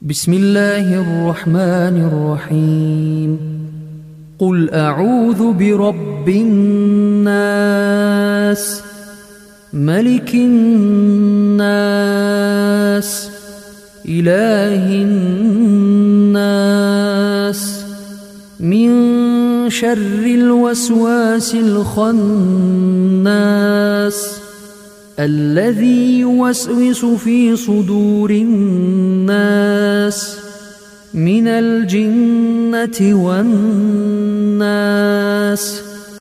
بسم الله الرحمن الرحيم قل أعوذ برب الناس ملك الناس إله الناس من شر الوسواس الخناس الذي يوسوس في صدور الناس من الجنة والناس.